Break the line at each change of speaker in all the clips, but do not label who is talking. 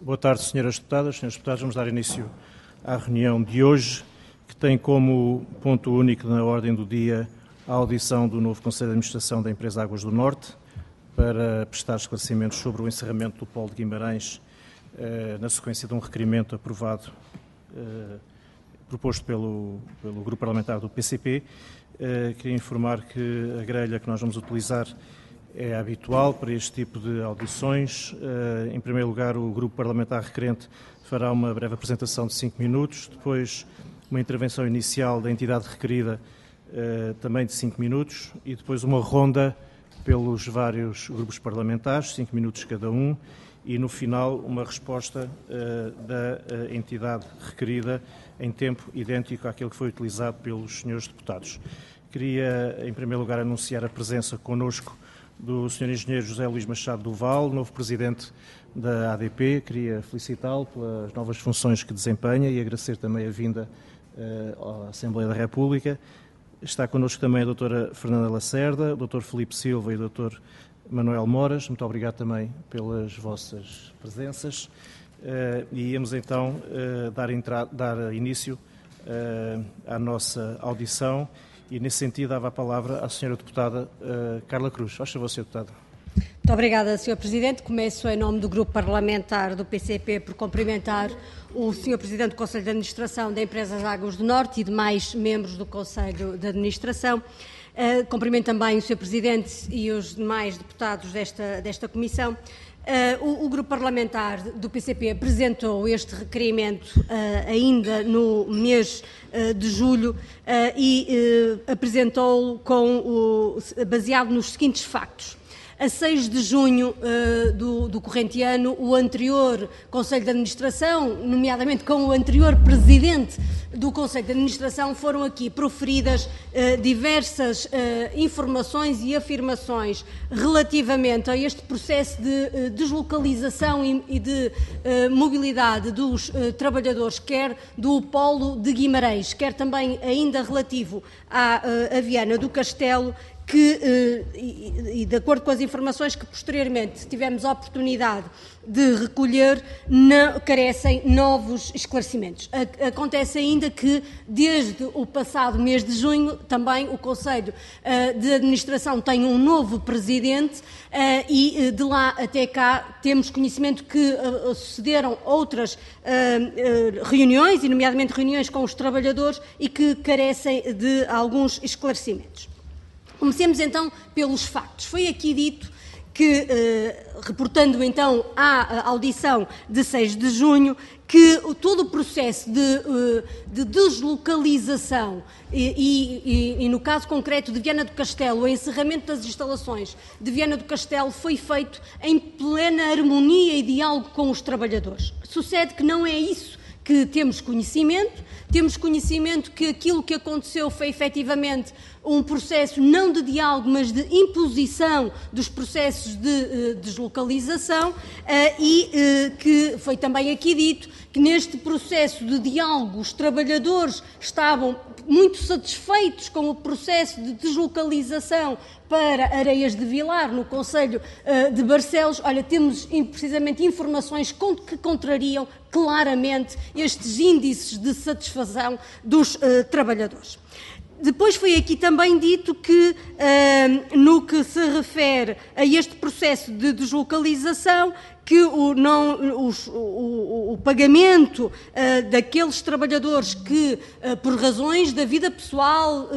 Boa tarde, senhoras deputadas, senhores deputados. Vamos dar início à reunião de hoje, que tem como ponto único na ordem do dia a audição do novo Conselho de Administração da Empresa Águas do Norte, para prestar esclarecimentos sobre o encerramento do Polo de Guimarães, na sequência de um requerimento aprovado, proposto pelo Grupo Parlamentar do PCP. Queria informar que a grelha que nós vamos utilizar é habitual para este tipo de audições. Em primeiro lugar, o Grupo Parlamentar requerente fará uma breve apresentação de 5 minutos, depois uma intervenção inicial da entidade requerida, também de 5 minutos, e depois uma ronda pelos vários grupos parlamentares, 5 minutos cada um, e no final uma resposta da entidade requerida em tempo idêntico àquele que foi utilizado pelos senhores deputados. Queria, em primeiro lugar, anunciar a presença connosco do Sr. Engenheiro José Luís Machado do Val, novo Presidente da ADP. Queria felicitá-lo pelas novas funções que desempenha e agradecer também a vinda à Assembleia da República. Está connosco também a doutora Fernanda Lacerda, o doutor Filipe Silva e o doutor Manuel Moras. Muito obrigado também pelas vossas presenças. E íamos então dar início à nossa audição. E, nesse sentido, dava a palavra à senhora deputada Carla Cruz. Faz favor, senhora deputada.
Muito obrigada, Sr. Presidente. Começo, em nome do Grupo Parlamentar do PCP, por cumprimentar o Sr. Presidente do Conselho de Administração da Empresa Águas do Norte e demais membros do Conselho de Administração. Cumprimento também o Sr. Presidente e os demais deputados desta Comissão. O Grupo Parlamentar do PCP apresentou este requerimento ainda no mês de julho e apresentou-o baseado nos seguintes factos. A 6 de junho do corrente ano, o anterior Conselho de Administração, nomeadamente com o anterior Presidente do Conselho de Administração, foram aqui proferidas diversas informações e afirmações relativamente a este processo de deslocalização e de mobilidade dos trabalhadores, quer do Polo de Guimarães, quer também ainda relativo à Viana do Castelo, e de acordo com as informações que posteriormente tivemos a oportunidade de recolher, não carecem novos esclarecimentos. Acontece ainda que, desde o passado mês de junho, também o Conselho de Administração tem um novo Presidente e de lá até cá temos conhecimento que sucederam outras reuniões, e nomeadamente reuniões com os trabalhadores, e que carecem de alguns esclarecimentos. Comecemos então pelos factos. Foi aqui dito que, reportando então à audição de 6 de junho, que todo o processo de deslocalização e no caso concreto de Viana do Castelo, o encerramento das instalações de Viana do Castelo foi feito em plena harmonia e diálogo com os trabalhadores. Sucede que não é isso que temos conhecimento que aquilo que aconteceu foi efetivamente um processo não de diálogo, mas de imposição dos processos de deslocalização e que foi também aqui dito que neste processo de diálogo os trabalhadores estavam muito satisfeitos com o processo de deslocalização para Areias de Vilar, no Concelho de Barcelos. Olha, temos precisamente informações que contrariam claramente estes índices de satisfação dos trabalhadores. Depois foi aqui também dito que, no que se refere a este processo de deslocalização, que o pagamento daqueles trabalhadores que, por razões da vida pessoal,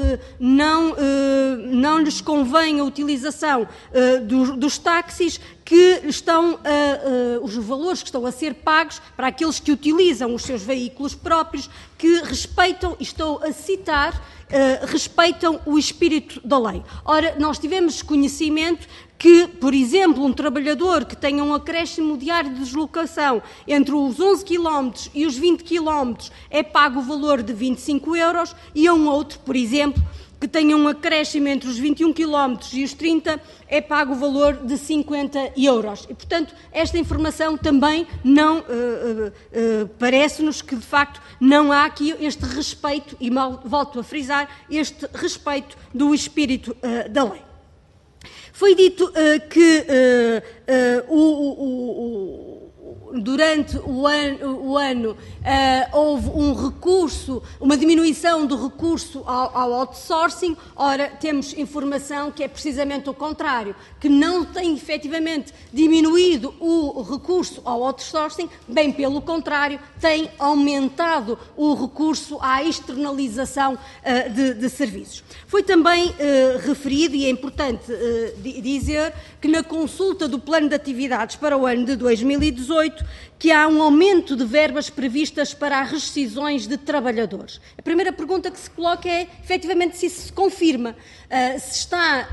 não lhes convém a utilização dos táxis, que estão os valores que estão a ser pagos para aqueles que utilizam os seus veículos próprios, que respeitam, e estou a citar, respeitam o espírito da lei. Ora, nós tivemos conhecimento que, por exemplo, um trabalhador que tenha um acréscimo diário de deslocação entre os 11 km e os 20 km é pago o valor de 25 euros, e a um outro, por exemplo, que tenha um acréscimo entre os 21 km e os 30, é pago o valor de 50 euros. E, portanto, esta informação também não parece-nos que, de facto, não há aqui este respeito, e volto a frisar, este respeito do espírito da lei. Foi dito que durante o ano houve um recurso, uma diminuição do recurso ao outsourcing. Ora, temos informação que é precisamente o contrário, que não tem efetivamente diminuído o recurso ao outsourcing, bem pelo contrário, tem aumentado o recurso à externalização de serviços. Foi também referido, e é importante dizer, que na consulta do Plano de Atividades para o ano de 2018, que há um aumento de verbas previstas para as rescisões de trabalhadores. A primeira pergunta que se coloca é, efetivamente, se isso se confirma, se está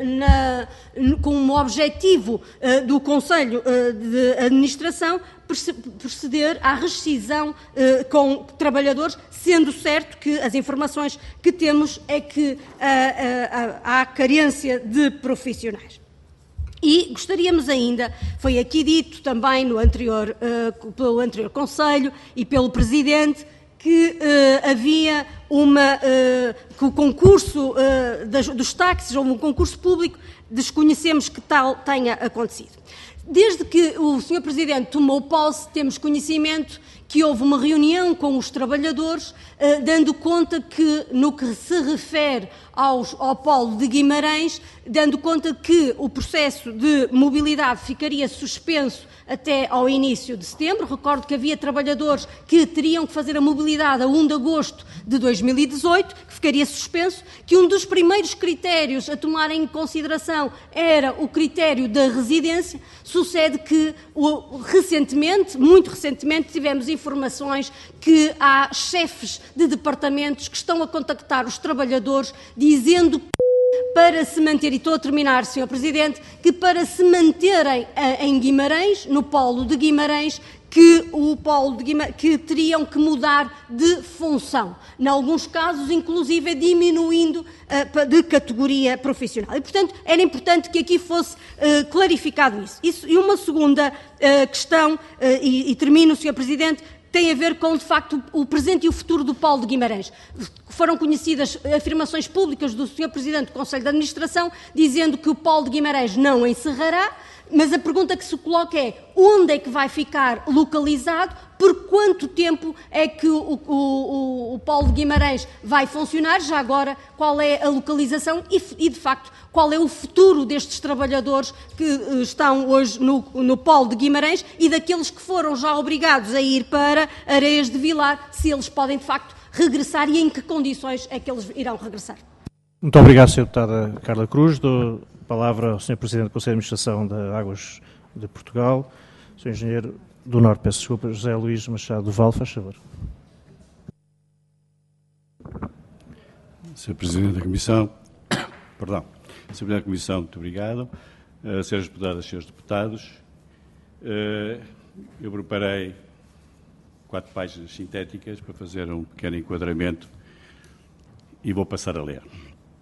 como objetivo do Conselho de Administração proceder à rescisão com trabalhadores, sendo certo que as informações que temos é que há carência de profissionais. E gostaríamos ainda, foi aqui dito também pelo anterior Conselho e pelo Presidente, que havia que o concurso dos táxis, ou um concurso público, desconhecemos que tal tenha acontecido. Desde que o Sr. Presidente tomou posse, temos conhecimento que houve uma reunião com os trabalhadores, dando conta que, no que se refere ao Polo de Guimarães, dando conta que o processo de mobilidade ficaria suspenso até ao início de setembro. Recordo que havia trabalhadores que teriam que fazer a mobilidade a 1 de agosto de 2018, que ficaria suspenso, que um dos primeiros critérios a tomar em consideração era o critério da residência. Sucede que, muito recentemente, tivemos informações que há chefes de departamentos que estão a contactar os trabalhadores dizendo para se manter, e estou a terminar, Sr. Presidente, que para se manterem em Guimarães, no Polo de Guimarães, que teriam que mudar de função, em alguns casos, inclusive, diminuindo de categoria profissional. E, portanto, era importante que aqui fosse clarificado isso. E uma segunda questão, e termino, Sr. Presidente, tem a ver com, de facto, o presente e o futuro do Polo de Guimarães. Foram conhecidas afirmações públicas do Sr. Presidente do Conselho de Administração, dizendo que o Polo de Guimarães não encerrará, mas a pergunta que se coloca é: onde é que vai ficar localizado? Por quanto tempo é que o Polo de Guimarães vai funcionar? Já agora, qual é a localização e, de facto, qual é o futuro destes trabalhadores que estão hoje no Polo de Guimarães e daqueles que foram já obrigados a ir para Areias de Vilar, se eles podem, de facto, regressar e em que condições é que eles irão regressar?
Muito obrigado, Sra. Deputada Carla Cruz. Dou a palavra ao Sr. Presidente do Conselho de Administração da Águas de Portugal, Sr. Engenheiro do Norte, peço desculpa, José Luís Machado do Val, faz favor.
Sr. Presidente da Comissão, Sr. Presidente da Comissão, muito obrigado. Sras. Deputadas, Srs. Deputados, eu preparei 4 páginas sintéticas para fazer um pequeno enquadramento e vou passar a ler.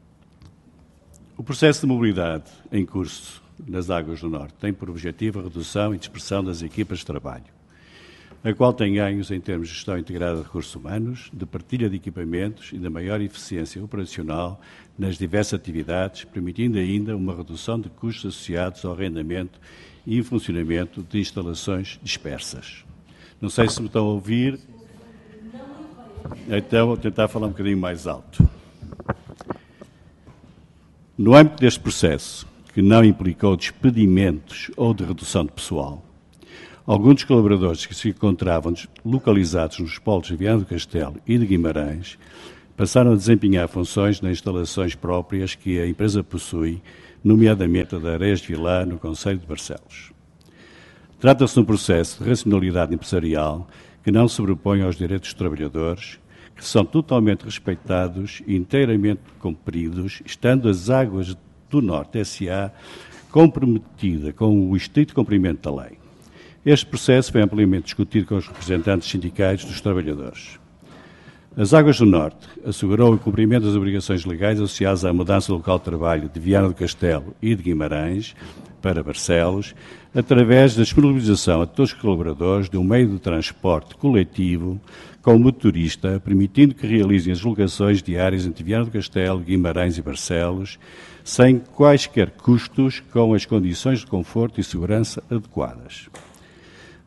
O processo de mobilidade em curso nas Águas do Norte tem por objetivo a redução e dispersão das equipas de trabalho, a qual tem ganhos em termos de gestão integrada de recursos humanos, de partilha de equipamentos e da maior eficiência operacional nas diversas atividades, permitindo ainda uma redução de custos associados ao arrendamento e funcionamento de instalações dispersas. Não sei se me estão a ouvir, então vou tentar falar um bocadinho mais alto. No âmbito deste processo, que não implicou despedimentos ou de redução de pessoal, alguns dos colaboradores que se encontravam localizados nos polos de Viana do Castelo e de Guimarães passaram a desempenhar funções nas instalações próprias que a empresa possui, nomeadamente a da Areias de Vilar, no concelho de Barcelos. Trata-se de um processo de racionalidade empresarial que não se sobrepõe aos direitos dos trabalhadores, que são totalmente respeitados e inteiramente cumpridos, estando as Águas do Norte S.A. comprometida com o estrito cumprimento da lei. Este processo foi amplamente discutido com os representantes sindicais dos trabalhadores. As Águas do Norte assegurou o cumprimento das obrigações legais associadas à mudança do local de trabalho de Viana do Castelo e de Guimarães para Barcelos, através da disponibilização a todos os colaboradores de um meio de transporte coletivo com motorista, permitindo que realizem as deslocações diárias entre Viana do Castelo, Guimarães e Barcelos, sem quaisquer custos, com as condições de conforto e segurança adequadas.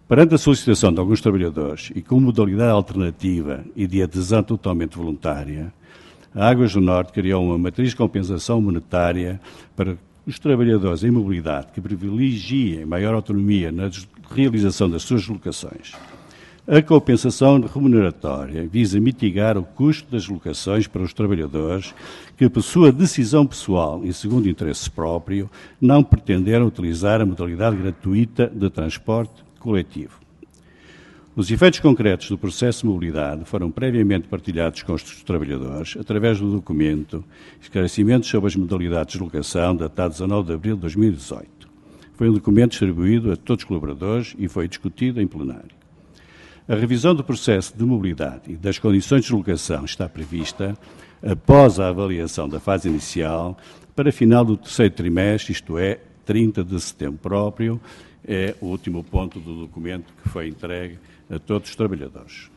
Perante a solicitação de alguns trabalhadores e com modalidade alternativa e de adesão totalmente voluntária, a Águas do Norte criou uma matriz de compensação monetária para os trabalhadores em mobilidade que privilegiem maior autonomia na realização das suas deslocações. A compensação remuneratória visa mitigar o custo das deslocações para os trabalhadores que, por sua decisão pessoal e segundo interesse próprio, não pretenderam utilizar a modalidade gratuita de transporte coletivo. Os efeitos concretos do processo de mobilidade foram previamente partilhados com os trabalhadores através do documento Esclarecimentos sobre as modalidades de deslocação, datado 19 de abril de 2018. Foi um documento distribuído a todos os colaboradores e foi discutido em plenário. A revisão do processo de mobilidade e das condições de deslocação está prevista após a avaliação da fase inicial para final do terceiro trimestre, isto é, 30 de setembro próprio. É o último ponto do documento que foi entregue a todos os trabalhadores.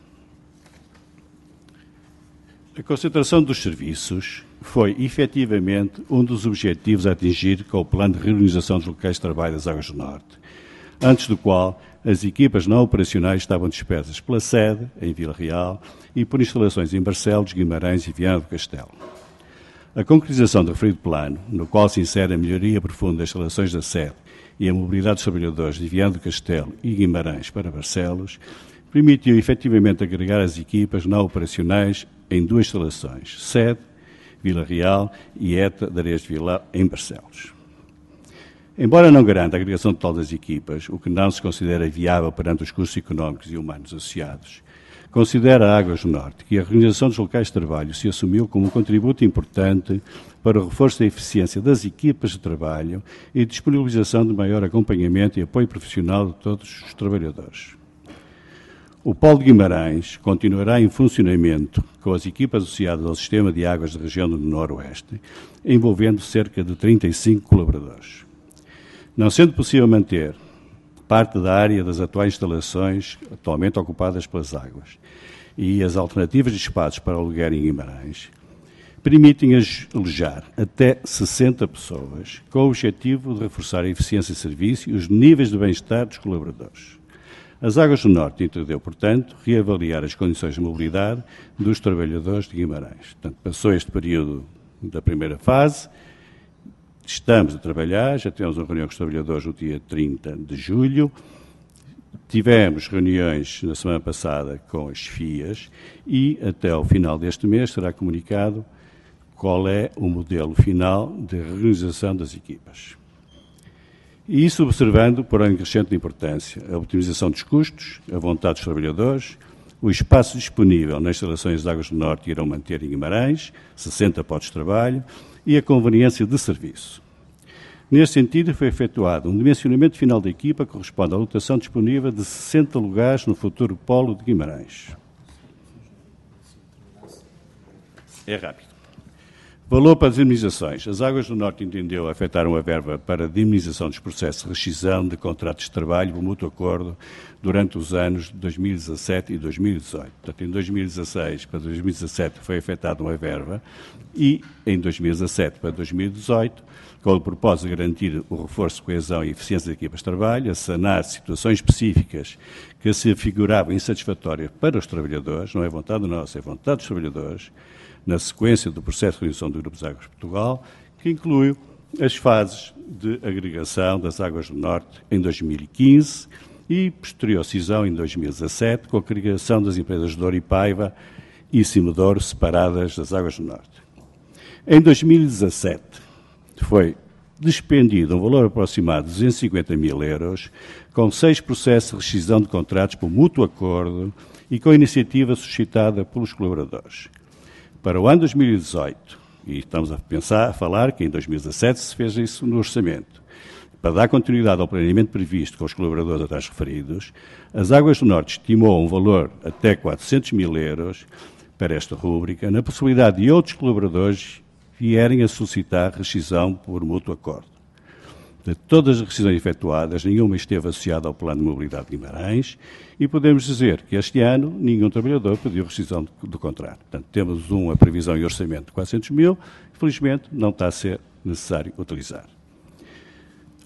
A concentração dos serviços foi, efetivamente, um dos objetivos a atingir com o Plano de Reorganização dos Locais de Trabalho das Águas do Norte, antes do qual as equipas não operacionais estavam dispersas pela sede, em Vila Real, e por instalações em Barcelos, Guimarães e Viana do Castelo. A concretização do referido plano, no qual se insere a melhoria profunda das instalações da sede e a mobilidade dos trabalhadores de Viana do Castelo e Guimarães para Barcelos, permitiu efetivamente agregar as equipas não operacionais em duas instalações, sede, Vila Real e ETA de Areias de Vila, em Barcelos. Embora não garanta a agregação total das equipas, o que não se considera viável perante os custos económicos e humanos associados, considera a Águas do Norte que a reorganização dos locais de trabalho se assumiu como um contributo importante para o reforço da eficiência das equipas de trabalho e disponibilização de maior acompanhamento e apoio profissional de todos os trabalhadores. O Polo de Guimarães continuará em funcionamento com as equipas associadas ao sistema de águas da região do Noroeste, envolvendo cerca de 35 colaboradores. Não sendo possível manter parte da área das atuais instalações atualmente ocupadas pelas águas e as alternativas de espaços para aluguer em Guimarães, permitem alojar até 60 pessoas, com o objetivo de reforçar a eficiência de serviço e os níveis de bem-estar dos colaboradores. As Águas do Norte entendeu, portanto, reavaliar as condições de mobilidade dos trabalhadores de Guimarães. Portanto, passou este período da primeira fase, estamos a trabalhar, já tivemos uma reunião com os trabalhadores no dia 30 de julho, tivemos reuniões na semana passada com as FIAs e até ao final deste mês será comunicado qual é o modelo final de reorganização das equipas. E isso observando, porém, crescente de importância, a otimização dos custos, a vontade dos trabalhadores, o espaço disponível nas instalações de Águas do Norte irão manter em Guimarães, 60 postos de trabalho, e a conveniência de serviço. Neste sentido, foi efetuado um dimensionamento final da equipa que corresponde à lotação disponível de 60 lugares no futuro polo de Guimarães. É rápido. Valor para as indemnizações. As Águas do Norte entendeu afetar uma verba para a indemnização dos processos de rescisão de contratos de trabalho por mútuo acordo durante os anos de 2017 e 2018. Portanto, em 2016 para 2017 foi afetada uma verba e em 2017 para 2018, com o propósito de garantir o reforço de coesão e eficiência das equipas de trabalho, a sanar situações específicas que se figuravam insatisfatórias para os trabalhadores, não é vontade nossa, é vontade dos trabalhadores, na sequência do processo de redução do Grupo das Águas de Portugal, que inclui as fases de agregação das Águas do Norte em 2015 e posterior cisão em 2017, com a agregação das empresas de Douro e Paiva e Cimedouro separadas das Águas do Norte. Em 2017 foi despendido um valor aproximado de 250 mil euros, com 6 processos de rescisão de contratos por mútuo acordo e com a iniciativa suscitada pelos colaboradores. Para o ano 2018, e estamos a falar que em 2017 se fez isso no orçamento, para dar continuidade ao planeamento previsto com os colaboradores atrás referidos, as Águas do Norte estimou um valor até 400 mil euros para esta rúbrica, na possibilidade de outros colaboradores vierem a solicitar rescisão por mútuo acordo. De todas as rescisões efetuadas, nenhuma esteve associada ao Plano de Mobilidade de Guimarães e podemos dizer que este ano nenhum trabalhador pediu rescisão do contrato. Portanto, temos uma previsão em orçamento de 400 mil, infelizmente não está a ser necessário utilizar.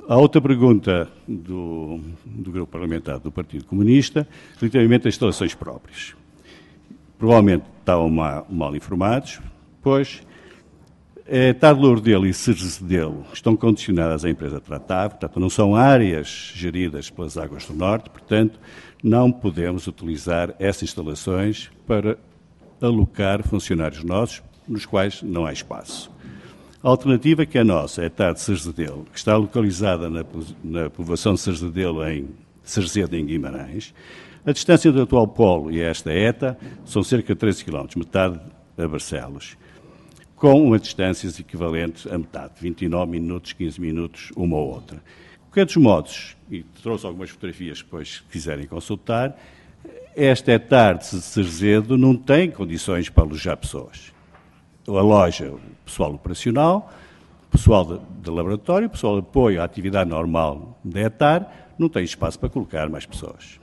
A outra pergunta do Grupo Parlamentar do Partido Comunista, relativamente às instalações próprias. Provavelmente estavam mal informados, pois Tarde Lourdelo e Cerzedelo estão condicionadas à empresa tratável, portanto, não são áreas geridas pelas Águas do Norte, portanto, não podemos utilizar essas instalações para alocar funcionários nossos, nos quais não há espaço. A alternativa que é nossa é a Tarde Cerzedelo, que está localizada na povoação de Cerzedelo, em Cerzedo, em Guimarães. A distância do atual polo e esta ETA são cerca de 13 km, metade a Barcelos, com uma distância equivalente a metade, 29 minutos, 15 minutos, uma ou outra. De qualquer dos modos, e trouxe algumas fotografias depois, se quiserem consultar, esta Tarde de Cerzedo não tem condições para alojar pessoas. Aloja o pessoal operacional, o pessoal de laboratório, o pessoal de apoio à atividade normal da ETAR, não tem espaço para colocar mais pessoas.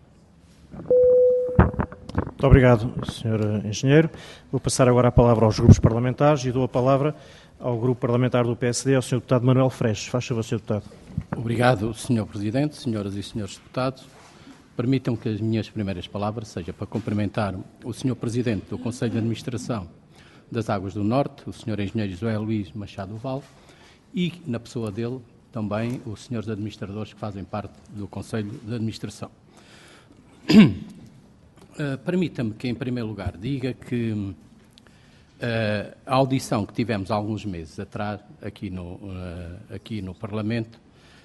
Muito obrigado, Sr. Engenheiro. Vou passar agora a palavra aos grupos parlamentares e dou a palavra ao Grupo Parlamentar do PSD, ao Sr. Deputado Manuel Freixo. Faz favor, Sr. Deputado.
Obrigado, Sr. Presidente, senhoras e senhores deputados. Permitam que as minhas primeiras palavras sejam para cumprimentar o Sr. Presidente do Conselho de Administração das Águas do Norte, o Sr. Engenheiro José Luís Machado Val, e, na pessoa dele, também os senhores administradores que fazem parte do Conselho de Administração. Permita-me que, em primeiro lugar, diga que a audição que tivemos há alguns meses atrás, aqui no Parlamento,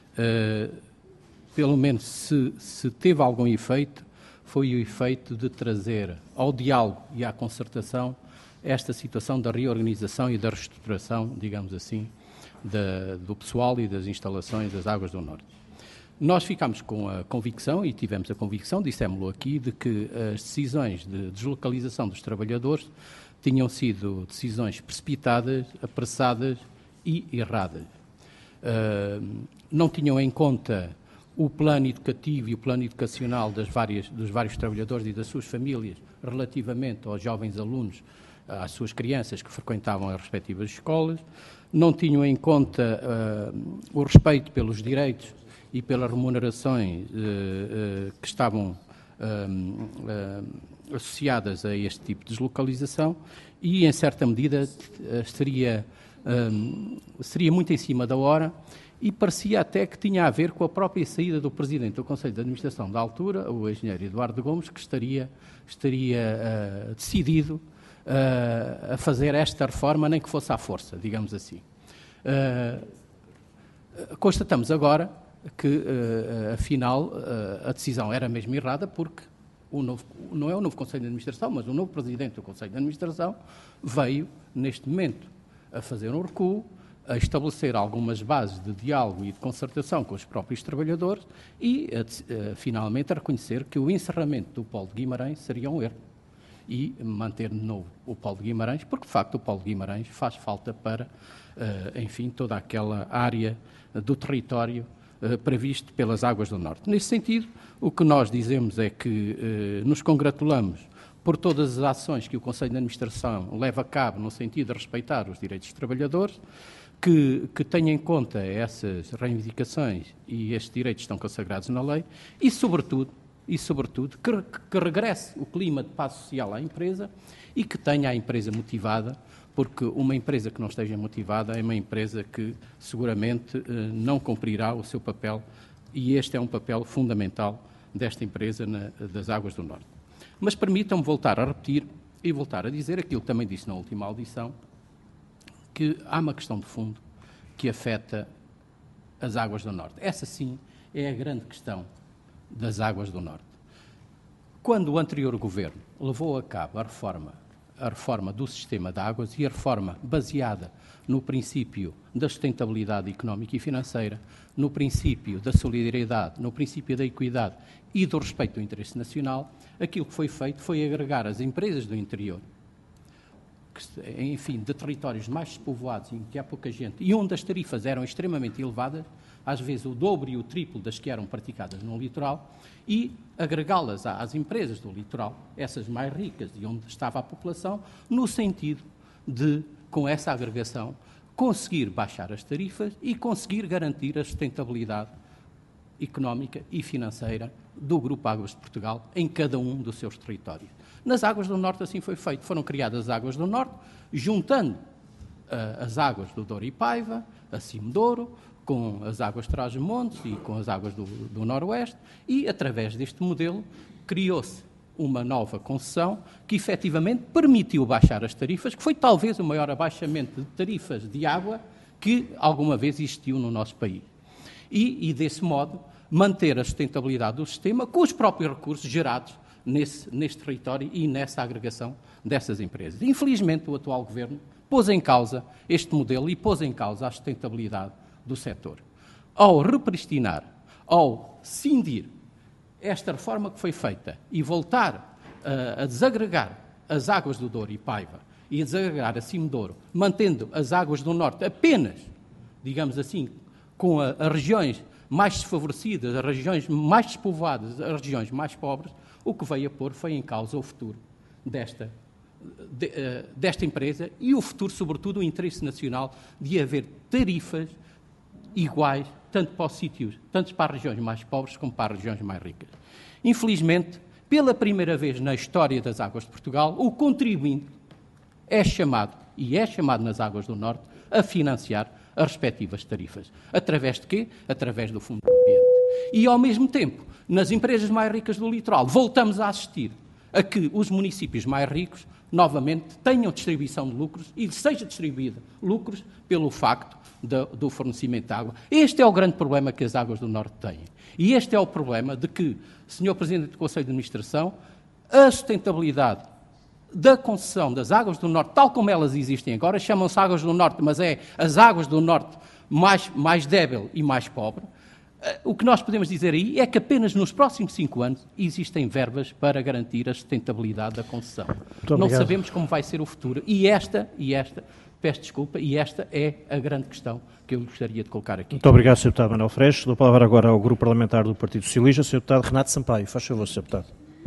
pelo menos se teve algum efeito, foi o efeito de trazer ao diálogo e à concertação esta situação da reorganização e da reestruturação, digamos assim, do pessoal e das instalações das Águas do Norte. Nós ficámos com a convicção, e tivemos a convicção, dissemos-lo aqui, de que as decisões de deslocalização dos trabalhadores tinham sido decisões precipitadas, apressadas e erradas. Não tinham em conta o plano educativo e o plano educacional dos vários trabalhadores e das suas famílias relativamente aos jovens alunos, às suas crianças que frequentavam as respectivas escolas, não tinham em conta o respeito pelos direitos e pelas remunerações que estavam associadas a este tipo de deslocalização e, em certa medida, seria muito em cima da hora e parecia até que tinha a ver com a própria saída do Presidente do Conselho de Administração da altura, o engenheiro Eduardo Gomes, que estaria decidido a fazer esta reforma, nem que fosse à força, digamos assim. Constatamos agora que, afinal, a decisão era mesmo errada, porque não é o novo Conselho de Administração, mas o novo Presidente do Conselho de Administração veio, neste momento, a fazer um recuo, a estabelecer algumas bases de diálogo e de concertação com os próprios trabalhadores e, finalmente, a reconhecer que o encerramento do Polo de Guimarães seria um erro e manter de novo o Polo de Guimarães, porque, de facto, o Polo de Guimarães faz falta para, enfim, toda aquela área do território previsto pelas Águas do Norte. Nesse sentido, o que nós dizemos é que nos congratulamos por todas as ações que o Conselho de Administração leva a cabo no sentido de respeitar os direitos dos trabalhadores, que tenha em conta essas reivindicações e estes direitos estão consagrados na lei e, sobretudo, que regresse o clima de paz social à empresa e que tenha a empresa motivada, porque uma empresa que não esteja motivada é uma empresa que seguramente não cumprirá o seu papel e este é um papel fundamental desta empresa das Águas do Norte. Mas permitam-me voltar a repetir e voltar a dizer aquilo que também disse na última audição, que há uma questão de fundo que afeta as Águas do Norte. Essa, sim, é a grande questão das Águas do Norte. Quando o anterior governo levou a cabo a reforma do sistema de águas e a reforma baseada no princípio da sustentabilidade económica e financeira, no princípio da solidariedade, no princípio da equidade e do respeito do interesse nacional, aquilo que foi feito foi agregar as empresas do interior, enfim, de territórios mais despovoados em que há pouca gente e onde as tarifas eram extremamente elevadas, às vezes o dobro e o triplo das que eram praticadas no litoral, e agregá-las às empresas do litoral, essas mais ricas de onde estava a população, no sentido de, com essa agregação, conseguir baixar as tarifas e conseguir garantir a sustentabilidade económica e financeira do Grupo Águas de Portugal em cada um dos seus territórios. Nas Águas do Norte assim foi feito. Foram criadas as Águas do Norte, juntando as águas do Douro e Paiva, a Cimedouro, com as águas de Trás-os-Montes e com as águas do Noroeste, e, através deste modelo, criou-se uma nova concessão que, efetivamente, permitiu baixar as tarifas, que foi talvez o maior abaixamento de tarifas de água que alguma vez existiu no nosso país. E desse modo, manter a sustentabilidade do sistema com os próprios recursos gerados nesse território e nessa agregação dessas empresas. Infelizmente, o atual Governo pôs em causa este modelo e pôs em causa a sustentabilidade do setor. Ao repristinar, ao cindir esta reforma que foi feita e voltar a desagregar as águas do Douro e Paiva e a desagregar a Cimedouro, mantendo as águas do Norte apenas, digamos assim, com as regiões mais desfavorecidas, as regiões mais despovoadas, as regiões mais pobres, o que veio a pôr foi em causa o futuro desta empresa e o futuro, sobretudo, o interesse nacional de haver tarifas iguais, tanto para os sítios, tanto para as regiões mais pobres como para as regiões mais ricas. Infelizmente, pela primeira vez na história das Águas de Portugal, o contribuinte é chamado nas Águas do Norte, a financiar as respectivas tarifas. Através de quê? Através do Fundo do Ambiente. E, ao mesmo tempo, nas empresas mais ricas do litoral, voltamos a assistir a que os municípios mais ricos, novamente, tenham distribuição de lucros e seja distribuída lucros pelo facto do fornecimento de água. Este é o grande problema que as Águas do Norte têm. E este é o problema de que, Sr. Presidente do Conselho de Administração, a sustentabilidade da concessão das Águas do Norte, tal como elas existem agora, chamam-se Águas do Norte, mas é as Águas do Norte mais débil e mais pobre. O que nós podemos dizer aí é que apenas nos próximos 5 anos existem verbas para garantir a sustentabilidade da concessão. Não sabemos como vai ser o futuro. E esta, peço desculpa, e esta é a grande questão que eu gostaria de colocar aqui.
Muito obrigado, Sr. Deputado Manuel Freixo. Dou a palavra agora ao Grupo Parlamentar do Partido Socialista, Sr. Deputado Renato Sampaio. Faz favor, Sr. Deputado.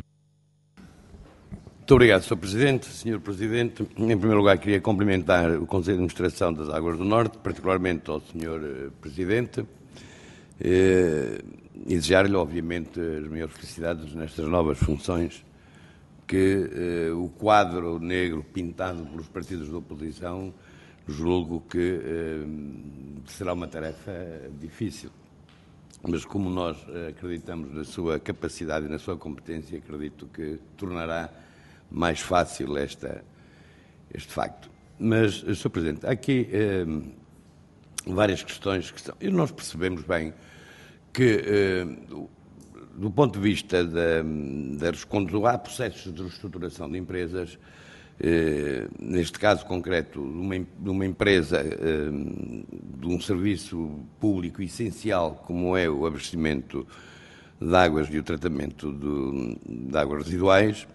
Muito obrigado, Sr. Presidente. Sr. Presidente, em primeiro lugar queria cumprimentar o Conselho de Administração das Águas do Norte, particularmente ao Sr. Presidente, e desejar-lhe, obviamente, as maiores felicidades nestas novas funções, que o quadro negro pintado pelos partidos da oposição, julgo que será uma tarefa difícil. Mas como nós acreditamos na sua capacidade e na sua competência, acredito que tornará mais fácil este facto. Mas, Sr. Presidente, há aqui várias questões que são... E nós percebemos bem que, do ponto de vista quando há processos de reestruturação de empresas, neste caso concreto, de uma empresa, de um serviço público essencial como é o abastecimento de águas e o tratamento de águas residuais,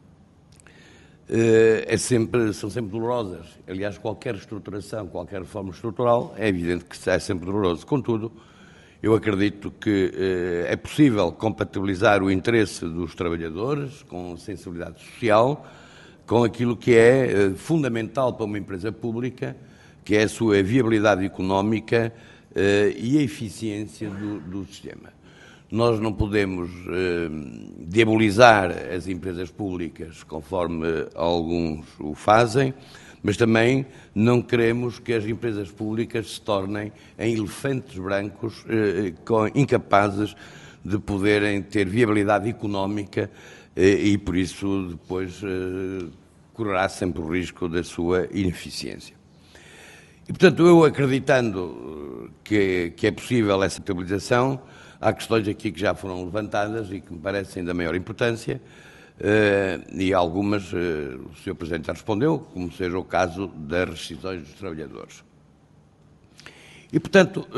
são sempre dolorosas. Aliás, qualquer reestruturação, qualquer reforma estrutural, é evidente que é sempre doloroso. Contudo, eu acredito que é possível compatibilizar o interesse dos trabalhadores com a sensibilidade social, com aquilo que é fundamental para uma empresa pública, que é a sua viabilidade económica e a eficiência do sistema. Nós não podemos diabolizar as empresas públicas, conforme alguns o fazem, mas também não queremos que as empresas públicas se tornem em elefantes brancos incapazes de poderem ter viabilidade económica e, por isso, depois correrá sempre o risco da sua ineficiência. E, portanto, eu acreditando que é possível essa estabilização, há questões aqui que já foram levantadas e que me parecem da maior importância, e algumas o Sr. Presidente já respondeu, como seja o caso das rescisões dos trabalhadores. E, portanto,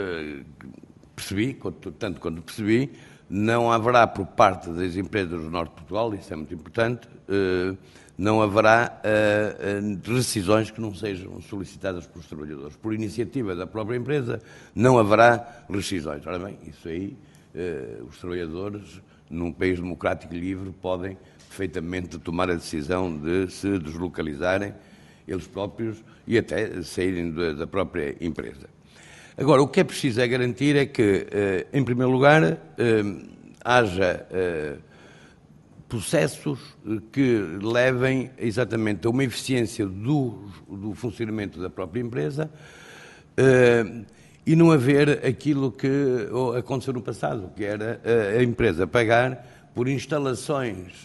tanto quanto percebi, não haverá por parte das empresas do Norte de Portugal, isso é muito importante, não haverá rescisões que não sejam solicitadas pelos trabalhadores. Por iniciativa da própria empresa, não haverá rescisões. Ora bem, isso aí, os trabalhadores, num país democrático e livre, podem perfeitamente tomar a decisão de se deslocalizarem eles próprios e até saírem da própria empresa. Agora, o que é preciso é garantir é que, em primeiro lugar, haja processos que levem exatamente a uma eficiência do funcionamento da própria empresa e não haver aquilo que aconteceu no passado, que era a empresa pagar por instalações,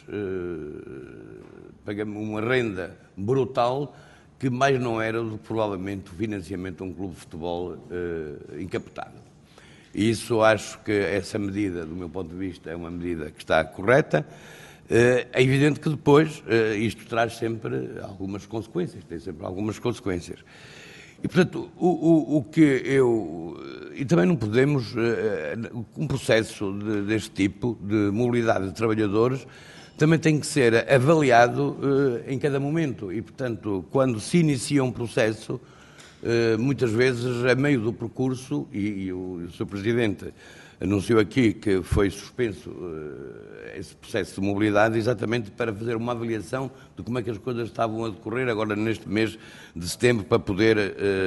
uma renda brutal que mais não era do que provavelmente o financiamento de um clube de futebol encapotado. E isso acho que essa medida, do meu ponto de vista, é uma medida que está correta. É evidente que depois isto traz sempre algumas consequências, tem sempre algumas consequências. E, portanto, o que eu... E também não podemos... Um processo deste tipo, de mobilidade de trabalhadores, também tem que ser avaliado em cada momento. E, portanto, quando se inicia um processo, muitas vezes, a meio do percurso, e o Sr. Presidente anunciou aqui que foi suspenso esse processo de mobilidade exatamente para fazer uma avaliação de como é que as coisas estavam a decorrer agora neste mês de setembro, para poder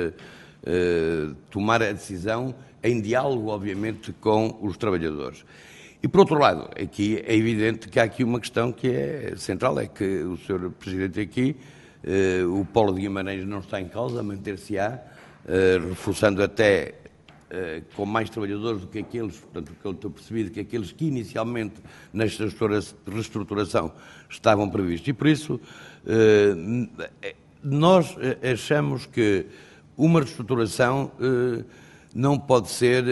tomar a decisão em diálogo, obviamente, com os trabalhadores. E, por outro lado, aqui é evidente que há aqui uma questão que é central, é que o Sr. Presidente aqui, o Polo de Guimarães não está em causa, manter-se-á, reforçando até com mais trabalhadores do que aqueles, portanto, que eu estou percebido, que aqueles que inicialmente nesta reestruturação estavam previstos. E por isso nós achamos que uma reestruturação não pode ser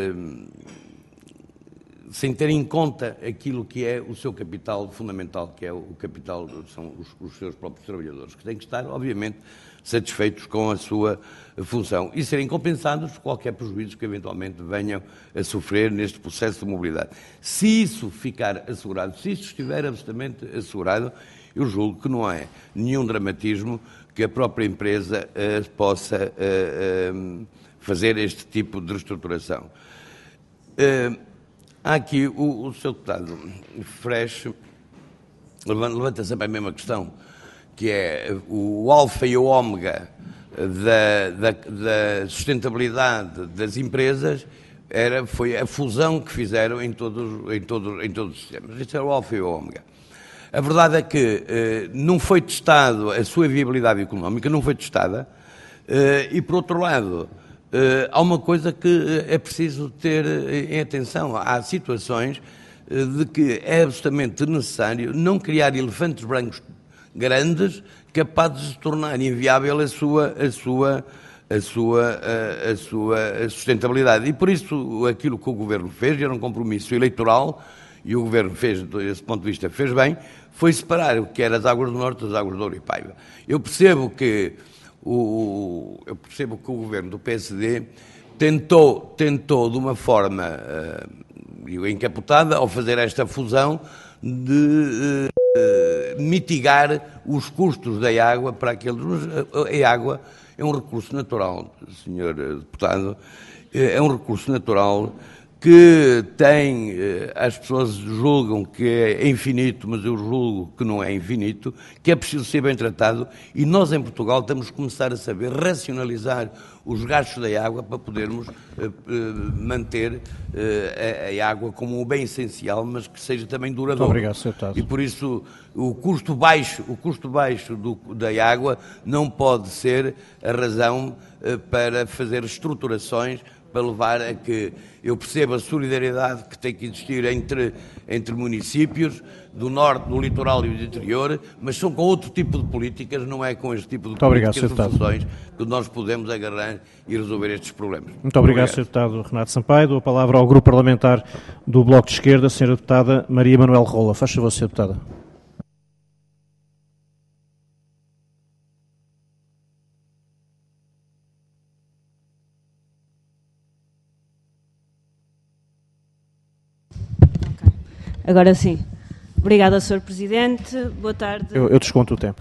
sem ter em conta aquilo que é o seu capital fundamental, que é o capital, são os seus próprios trabalhadores, que têm que estar, obviamente, satisfeitos com a sua função e serem compensados por qualquer prejuízo que eventualmente venham a sofrer neste processo de mobilidade. Se isso ficar assegurado, se isso estiver absolutamente assegurado, eu julgo que não há nenhum dramatismo que a própria empresa possa fazer este tipo de reestruturação. Há aqui o Sr. Deputado Freixo levanta sempre a mesma questão, que é o alfa e o ômega da sustentabilidade das empresas, foi a fusão que fizeram em todos os sistemas. Isto é o alfa e o ômega. A verdade é que não foi testado, a sua viabilidade económica não foi testada, e, por outro lado, há uma coisa que é preciso ter em atenção. Há situações de que é absolutamente necessário não criar elefantes brancos grandes capazes de tornar inviável a sua sustentabilidade. E por isso aquilo que o Governo fez, era um compromisso eleitoral, e o Governo fez, desse ponto de vista, fez bem, foi separar o que era as águas do Norte das águas de Douro e Paiva. Eu percebo que o Governo do PSD tentou de uma forma encapotada, ao fazer esta fusão, de mitigar os custos da água para aqueles... A água é um recurso natural, Sr. Deputado, é um recurso natural que tem... As pessoas julgam que é infinito, mas eu julgo que não é infinito, que é preciso ser bem tratado, e nós em Portugal temos que começar a saber racionalizar os gastos da água para podermos manter a água como um bem essencial, mas que seja também duradouro.
Muito obrigado, Sr. Deputado.
E por isso o custo baixo da água não pode ser a razão para fazer estruturações, para levar a que eu perceba a solidariedade que tem que existir entre municípios do norte, do litoral e do interior, mas são com outro tipo de políticas, não é com este tipo de políticas de funções que nós podemos agarrar e resolver estes problemas.
Muito obrigado, Sr. Deputado Renato Sampaio. Dou a palavra ao Grupo Parlamentar do Bloco de Esquerda, Sra. Deputada Maria Manuel Rola. Faz favor, Sra. Deputada.
Agora sim. Obrigada, Sr. Presidente. Boa tarde.
Eu desconto o tempo.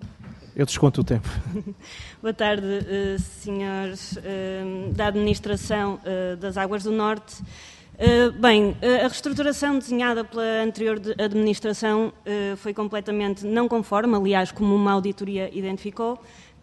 Boa tarde, senhores da Administração das Águas do Norte. A reestruturação desenhada pela anterior administração foi completamente não conforme, aliás, como uma auditoria identificou,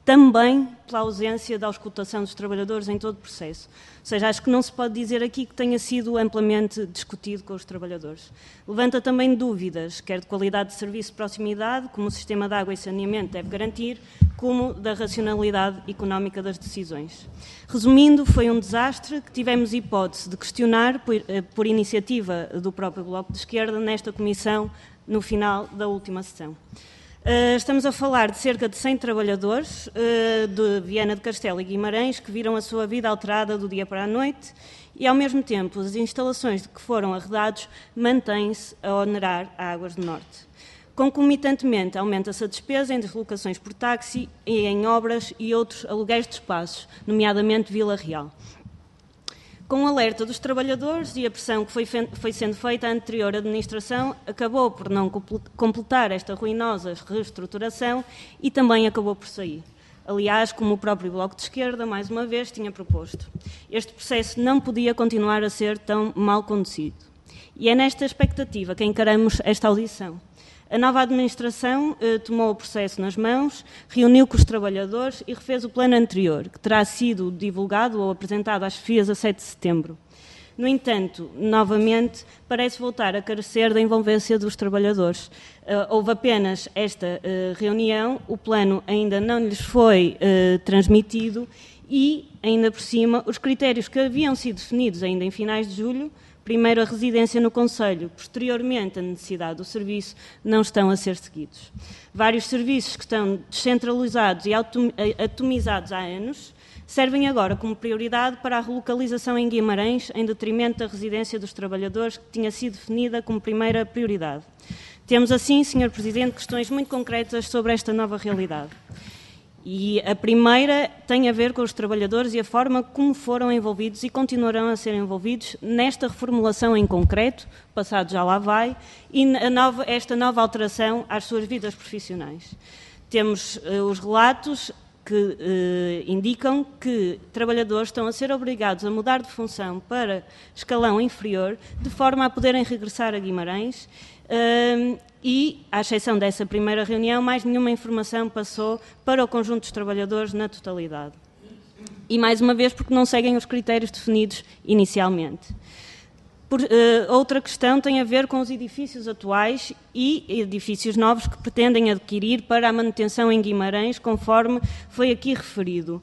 também pela ausência da auscultação dos trabalhadores em todo o processo. Ou seja, acho que não se pode dizer aqui que tenha sido amplamente discutido com os trabalhadores. Levanta também dúvidas, quer de qualidade de serviço de proximidade, como o sistema de água e saneamento deve garantir, como da racionalidade económica das decisões. Resumindo, foi um desastre que tivemos hipótese de questionar por iniciativa do próprio Bloco de Esquerda nesta comissão no final da última sessão. Estamos a falar de cerca de 100 trabalhadores de Viana do Castelo e Guimarães que viram a sua vida alterada do dia para a noite e, ao mesmo tempo, as instalações de que foram arredados mantêm-se a onerar a Águas do Norte. Concomitantemente, aumenta-se a despesa em deslocações por táxi e em obras e outros aluguéis de espaços, nomeadamente Vila Real. Com o alerta dos trabalhadores e a pressão que foi sendo feita, a anterior administração acabou por não completar esta ruinosa reestruturação e também acabou por sair. Aliás, como o próprio Bloco de Esquerda, mais uma vez, tinha proposto. Este processo não podia continuar a ser tão mal conduzido. E é nesta expectativa que encaramos esta audição. A nova administração tomou o processo nas mãos, reuniu com os trabalhadores e refez o plano anterior, que terá sido divulgado ou apresentado às chefias a 7 de setembro. No entanto, novamente, parece voltar a carecer da envolvência dos trabalhadores. Houve apenas esta reunião, o plano ainda não lhes foi transmitido e, ainda por cima, os critérios que haviam sido definidos ainda em finais de julho, primeiro a residência no concelho, posteriormente a necessidade do serviço, não estão a ser seguidos. Vários serviços que estão descentralizados e atomizados há anos servem agora como prioridade para a relocalização em Guimarães, em detrimento da residência dos trabalhadores, que tinha sido definida como primeira prioridade. Temos assim, Sr. Presidente, questões muito concretas sobre esta nova realidade. E a primeira tem a ver com os trabalhadores e a forma como foram envolvidos e continuarão a ser envolvidos nesta reformulação em concreto, passado já lá vai, e esta nova alteração às suas vidas profissionais. Temos os relatos que indicam que trabalhadores estão a ser obrigados a mudar de função para escalão inferior, de forma a poderem regressar a Guimarães, e, à exceção dessa primeira reunião, mais nenhuma informação passou para o conjunto dos trabalhadores na totalidade. E, mais uma vez, porque não seguem os critérios definidos inicialmente. Outra questão tem a ver com os edifícios atuais e edifícios novos que pretendem adquirir para a manutenção em Guimarães, conforme foi aqui referido.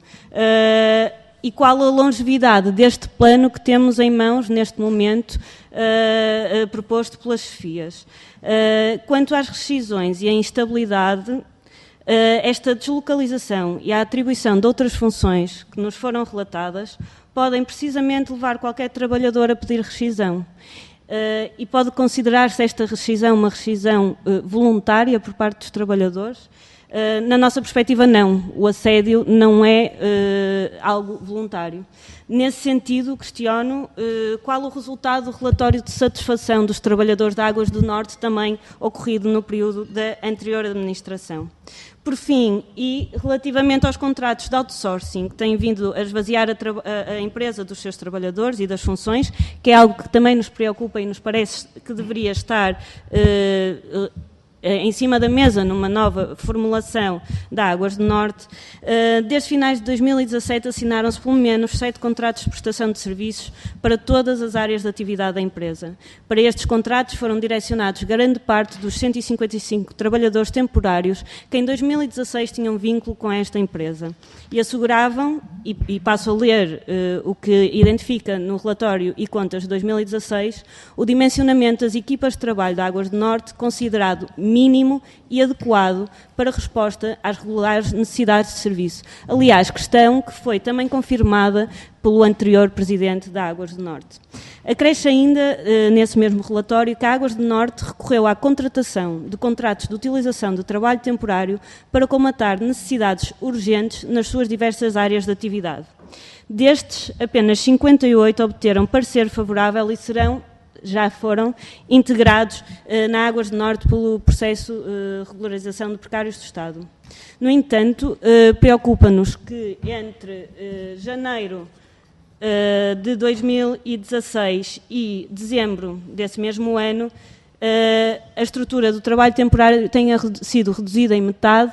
E qual a longevidade deste plano que temos em mãos neste momento, proposto pelas chefias. Quanto às rescisões e à instabilidade, esta deslocalização e a atribuição de outras funções que nos foram relatadas podem precisamente levar qualquer trabalhador a pedir rescisão. E pode considerar-se esta rescisão uma rescisão voluntária por parte dos trabalhadores? Na nossa perspectiva, não. O assédio não é algo voluntário. Nesse sentido, questiono qual o resultado do relatório de satisfação dos trabalhadores de Águas do Norte, também ocorrido no período da anterior administração. Por fim, e relativamente aos contratos de outsourcing que têm vindo a esvaziar a empresa dos seus trabalhadores e das funções, que é algo que também nos preocupa e nos parece que deveria estar em cima da mesa numa nova formulação da Águas do Norte, desde finais de 2017 assinaram-se pelo menos 7 contratos de prestação de serviços para todas as áreas de atividade da empresa. Para estes contratos foram direcionados grande parte dos 155 trabalhadores temporários que em 2016 tinham vínculo com esta empresa e asseguravam, e passo a ler o que identifica no relatório e contas de 2016, o dimensionamento das equipas de trabalho da Águas do Norte considerado mínimo e adequado para resposta às regulares necessidades de serviço. Aliás, questão que foi também confirmada pelo anterior Presidente da Águas do Norte. Acresce ainda, nesse mesmo relatório, que a Águas do Norte recorreu à contratação de contratos de utilização de trabalho temporário para comatar necessidades urgentes nas suas diversas áreas de atividade. Destes, apenas 58 obteram parecer favorável e já foram integrados na Águas do Norte pelo processo de regularização de precários do Estado. No entanto, preocupa-nos que entre janeiro de 2016 e dezembro desse mesmo ano, a estrutura do trabalho temporário tenha sido reduzida em metade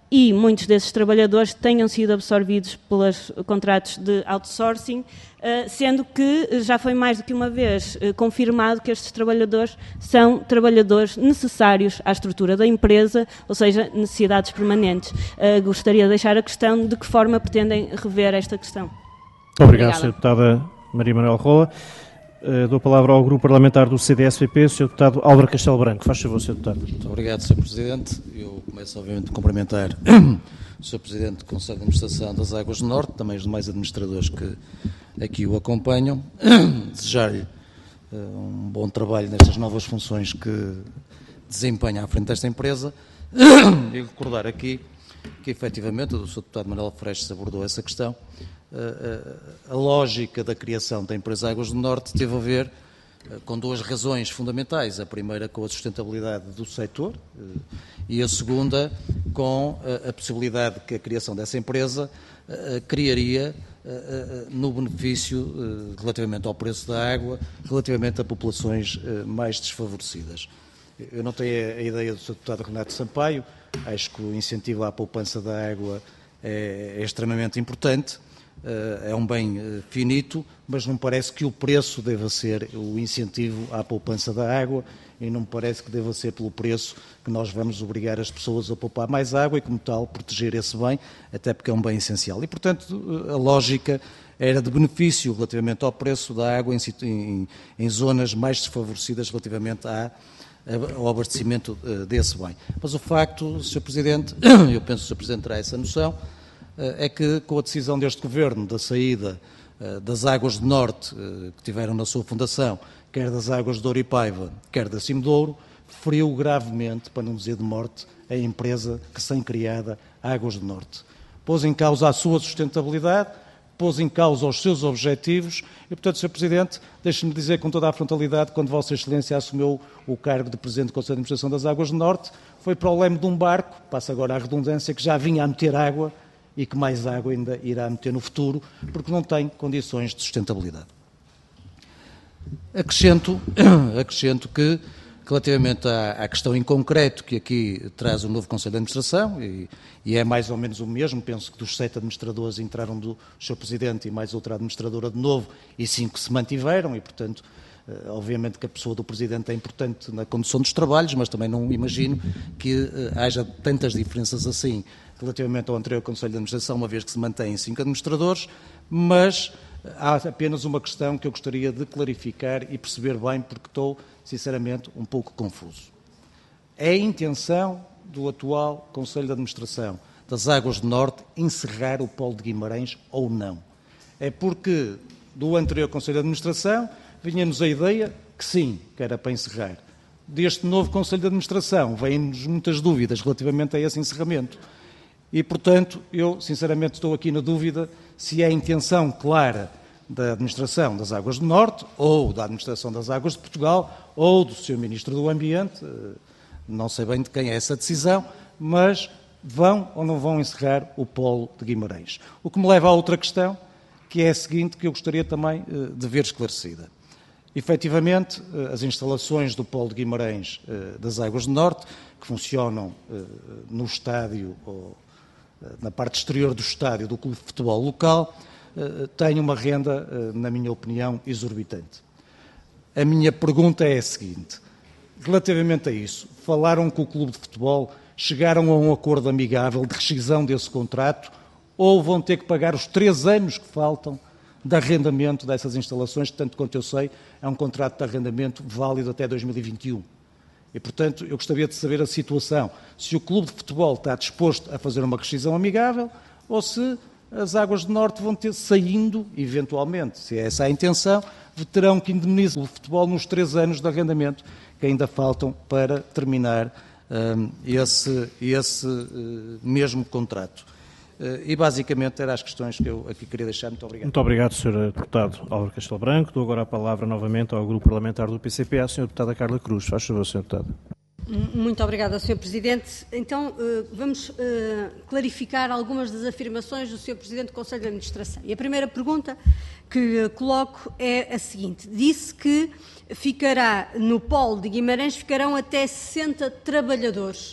e muitos desses trabalhadores tenham sido absorvidos pelos contratos de outsourcing, sendo que já foi mais do que uma vez confirmado que estes trabalhadores são trabalhadores necessários à estrutura da empresa, ou seja, necessidades permanentes. Gostaria de deixar a questão de que forma pretendem rever esta questão.
Obrigado, Sra. Deputada Maria Manuel Rola. Dou a palavra ao Grupo Parlamentar do CDS-PP, o Sr. Deputado Álvaro Castelo Branco. Faz favor, Sr. Deputado.
Muito obrigado, Sr. Presidente. Eu começo, obviamente, a cumprimentar o Sr. Presidente do Conselho de Administração das Águas do Norte, também os demais administradores que aqui o acompanham. Desejar-lhe um bom trabalho nestas novas funções que desempenha à frente desta empresa e recordar aqui que, efetivamente, o Sr. Deputado Manuel Freixas abordou essa questão. A lógica da criação da empresa Águas do Norte teve a ver com duas razões fundamentais. A primeira com a sustentabilidade do setor e a segunda com a possibilidade que a criação dessa empresa criaria no benefício relativamente ao preço da água, relativamente a populações mais desfavorecidas. Eu não tenho a ideia do Sr. Deputado Renato Sampaio, acho que o incentivo à poupança da água é extremamente importante. É um bem finito, mas não me parece que o preço deva ser o incentivo à poupança da água e não me parece que deva ser pelo preço que nós vamos obrigar as pessoas a poupar mais água e, como tal, proteger esse bem, até porque é um bem essencial. E, portanto, a lógica era de benefício relativamente ao preço da água em zonas mais desfavorecidas relativamente ao abastecimento desse bem. Mas o facto, Sr. Presidente, eu penso que o Sr. Presidente terá essa noção, é que com a decisão deste Governo da saída das Águas do Norte, que tiveram na sua fundação, quer das Águas de Douro e Paiva, quer da Cimedouro, feriu gravemente, para não dizer de morte, a empresa recém-criada Águas do Norte. Pôs em causa a sua sustentabilidade, pôs em causa os seus objetivos e, portanto, Sr. Presidente, deixe-me dizer com toda a frontalidade, quando Vossa Excelência assumiu o cargo de Presidente do Conselho de Administração das Águas do Norte, foi para o leme de um barco, passa agora a redundância, que já vinha a meter água e que mais água ainda irá meter no futuro, porque não tem condições de sustentabilidade. Acrescento que, relativamente à questão em concreto que aqui traz o novo Conselho de Administração, e é mais ou menos o mesmo, penso que dos 7 administradores entraram do Sr. Presidente e mais outra administradora de novo, e 5 se mantiveram, e, portanto, obviamente que a pessoa do Presidente é importante na condução dos trabalhos, mas também não imagino que haja tantas diferenças assim relativamente ao anterior Conselho de Administração, uma vez que se mantêm 5 administradores, mas há apenas uma questão que eu gostaria de clarificar e perceber bem, porque estou, sinceramente, um pouco confuso. É a intenção do atual Conselho de Administração das Águas do Norte encerrar o Polo de Guimarães ou não? É porque do anterior Conselho de Administração vinha-nos a ideia que sim, que era para encerrar. Deste novo Conselho de Administração vêm-nos muitas dúvidas relativamente a esse encerramento. E, portanto, eu, sinceramente, estou aqui na dúvida se é a intenção clara da Administração das Águas do Norte, ou da Administração das Águas de Portugal, ou do Sr. Ministro do Ambiente, não sei bem de quem é essa decisão, mas vão ou não vão encerrar o Polo de Guimarães. O que me leva a outra questão, que é a seguinte, que eu gostaria também de ver esclarecida. Efetivamente, as instalações do Polo de Guimarães das Águas do Norte, que funcionam no estádio ou na parte exterior do estádio do Clube de Futebol local, têm uma renda, na minha opinião, exorbitante. A minha pergunta é a seguinte: relativamente a isso, falaram com o Clube de Futebol, chegaram a um acordo amigável de rescisão desse contrato, ou vão ter que pagar os 3 anos que faltam de arrendamento dessas instalações? Tanto quanto eu sei, é um contrato de arrendamento válido até 2021. E, portanto, eu gostaria de saber a situação, se o Clube de Futebol está disposto a fazer uma rescisão amigável ou se as Águas do Norte vão ter, saindo, eventualmente, se é essa a intenção, terão que indemnizar o futebol nos 3 anos de arrendamento que ainda faltam para terminar esse mesmo contrato. E, basicamente, eram as questões que eu aqui queria deixar. Muito obrigado.
Muito obrigado, Sr. Deputado Álvaro Castelo Branco. Dou agora a palavra novamente ao Grupo Parlamentar do PCP, à Sra. Deputada Carla Cruz. Faz favor, Sr. Deputado.
Muito obrigada, Sr. Presidente. Então, vamos clarificar algumas das afirmações do Sr. Presidente do Conselho de Administração. E a primeira pergunta que coloco é a seguinte: disse que no Polo de Guimarães ficarão até 60 trabalhadores.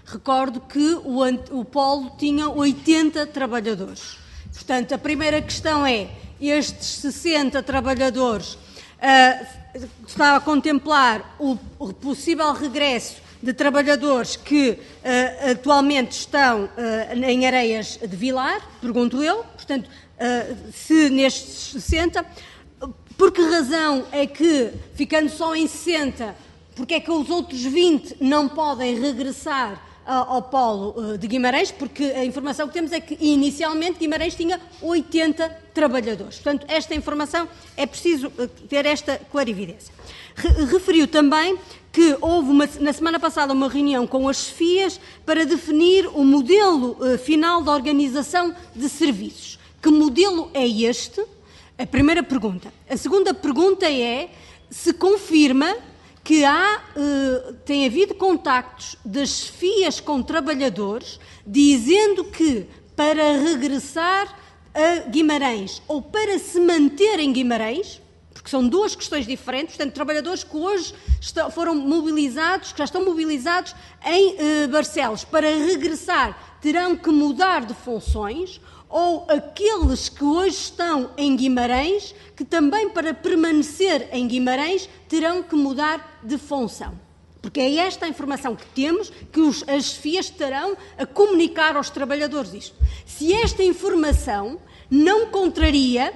Recordo que o polo tinha 80 trabalhadores. Portanto, a primeira questão é, estes 60 trabalhadores está a contemplar o possível regresso de trabalhadores que atualmente estão em Areias de Vilar, pergunto eu, portanto, se nestes 60, por que razão é que, ficando só em 60, porque é que os outros 20 não podem regressar ao polo de Guimarães? Porque a informação que temos é que, inicialmente, Guimarães tinha 80 trabalhadores. Portanto, esta informação é preciso ter esta clarividência. Referiu também que houve, na semana passada, uma reunião com as chefias para definir o modelo final de organização de serviços. Que modelo é este? A primeira pergunta. A segunda pergunta é se confirma que tem havido contactos das chefias com trabalhadores dizendo que para regressar a Guimarães ou para se manter em Guimarães, porque são duas questões diferentes, portanto, trabalhadores que hoje foram mobilizados, que já estão mobilizados em Barcelos, para regressar terão que mudar de funções, ou aqueles que hoje estão em Guimarães, que também para permanecer em Guimarães terão que mudar de função. Porque é esta a informação que temos, que as chefias estarão a comunicar aos trabalhadores isto. Se esta informação não contraria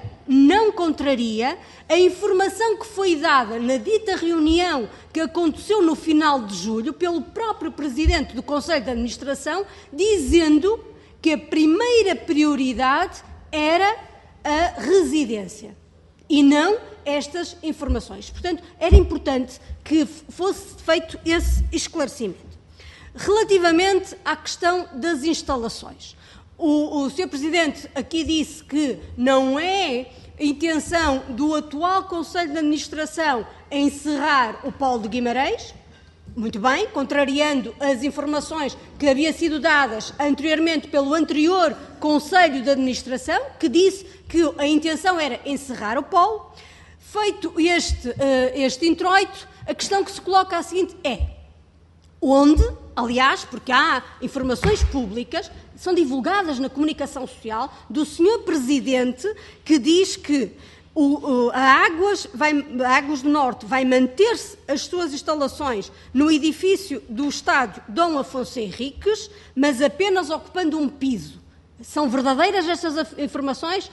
a informação que foi dada na dita reunião que aconteceu no final de julho pelo próprio Presidente do Conselho de Administração, dizendo que a primeira prioridade era a residência e não estas informações. Portanto, era importante que fosse feito esse esclarecimento. Relativamente à questão das instalações, o Sr. Presidente aqui disse que não é a intenção do atual Conselho de Administração encerrar o polo de Guimarães. Muito bem, contrariando as informações que haviam sido dadas anteriormente pelo anterior Conselho de Administração, que disse que a intenção era encerrar o polo. Feito este introito, a questão que se coloca a seguinte é: onde, aliás, porque há informações públicas, são divulgadas na comunicação social, do Sr. Presidente, que diz que a Águas do Norte vai manter-se as suas instalações no edifício do Estádio Dom Afonso Henriques, mas apenas ocupando um piso. São verdadeiras estas informações?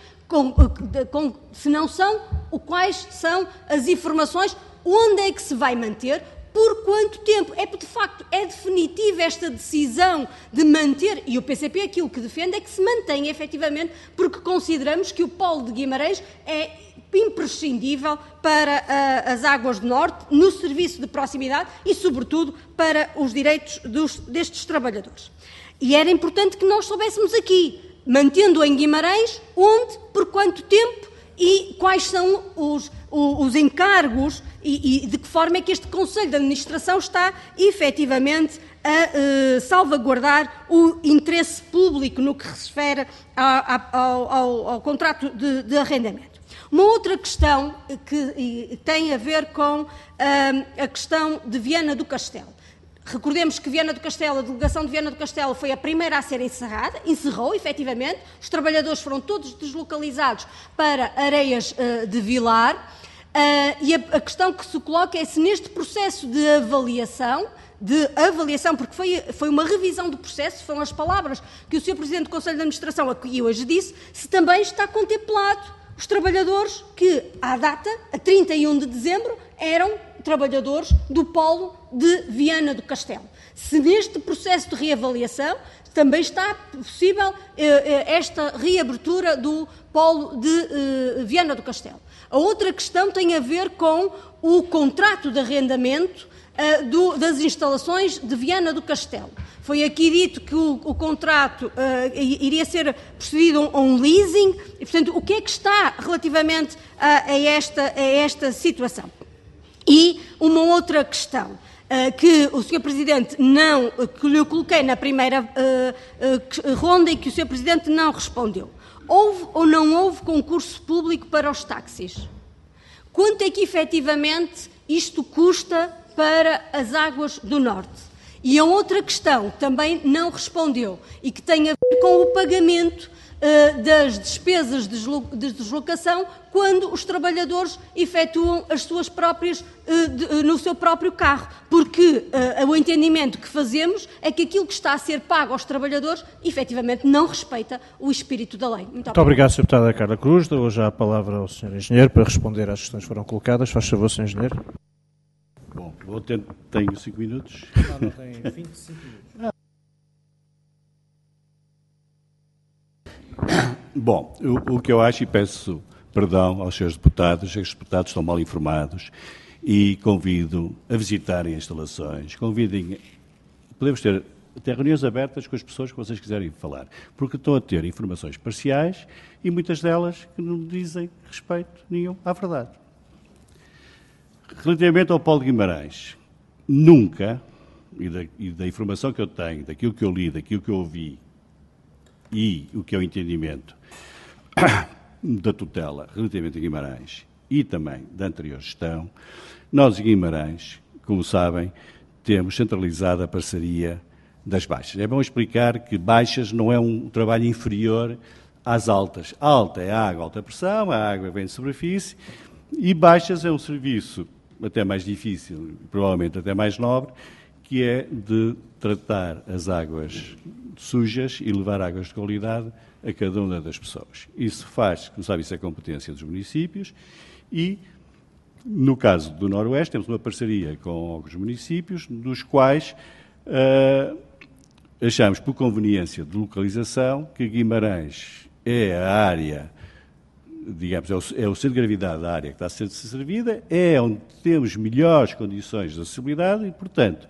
Se não são, quais são as informações? Onde é que se vai manter? Por quanto tempo? De facto, é definitiva esta decisão de manter, e o PCP aquilo que defende é que se mantenha efetivamente, porque consideramos que o polo de Guimarães é imprescindível para as Águas do Norte, no serviço de proximidade e, sobretudo, para os direitos destes trabalhadores. E era importante que nós soubéssemos aqui, mantendo em Guimarães, onde, por quanto tempo e quais são os encargos e de que forma é que este Conselho de Administração está efetivamente a salvaguardar o interesse público no que se refere ao contrato de arrendamento. Uma outra questão que tem a ver com a questão de Viana do Castelo. Recordemos que Viana do Castelo, a delegação de Viana do Castelo foi a primeira a ser encerrada, encerrou efetivamente, os trabalhadores foram todos deslocalizados para Areias de Vilar, e a questão que se coloca é se neste processo de avaliação, porque foi uma revisão do processo, foram as palavras que o Sr. Presidente do Conselho de Administração aqui hoje disse, se também está contemplado os trabalhadores que, à data, a 31 de dezembro, eram trabalhadores do polo de Viana do Castelo. Se neste processo de reavaliação também está possível esta reabertura do polo de Viana do Castelo. A outra questão tem a ver com o contrato de arrendamento das instalações de Viana do Castelo. Foi aqui dito que o contrato iria ser procedido a um leasing, e, portanto, o que é que está relativamente a esta situação? E uma outra questão que o Sr. Presidente que lhe coloquei na primeira ronda e que o Sr. Presidente não respondeu. Houve ou não houve concurso público para os táxis? Quanto é que efetivamente isto custa para as Águas do Norte? E a outra questão que também não respondeu e que tem a ver com o pagamento das despesas de deslocação quando os trabalhadores efetuam as suas próprias no seu próprio carro, porque o entendimento que fazemos é que aquilo que está a ser pago aos trabalhadores efetivamente não respeita o espírito da lei.
Muito obrigado, Sra. Deputada Carla Cruz. Dou já a palavra ao Sr. Engenheiro para responder às questões que foram colocadas. Faz favor, Sr. Engenheiro.
Bom, tenho 5 minutos.
Não, tem 25 minutos.
Bom, o que eu acho, e peço perdão aos senhores deputados, os deputados estão mal informados e convido a visitarem as instalações, podemos ter até reuniões abertas com as pessoas que vocês quiserem falar, porque estão a ter informações parciais e muitas delas que não dizem respeito nenhum à verdade. Relativamente ao Paulo de Guimarães, nunca, e da informação que eu tenho, daquilo que eu li, daquilo que eu ouvi, e o que é o entendimento da tutela relativamente a Guimarães e também da anterior gestão, nós em Guimarães, como sabem, temos centralizada a parceria das baixas. É bom explicar que baixas não é um trabalho inferior às altas. Alta é a água, alta pressão, a água vem de superfície, e baixas é um serviço até mais difícil, provavelmente até mais nobre, que é de tratar as águas sujas e levar águas de qualidade a cada uma das pessoas. Isso faz, como sabe, isso é competência dos municípios e, no caso do Noroeste, temos uma parceria com alguns municípios, dos quais achamos, por conveniência de localização, que Guimarães é a área, digamos, é o centro de gravidade da área que está a ser servida, é onde temos melhores condições de acessibilidade e, portanto,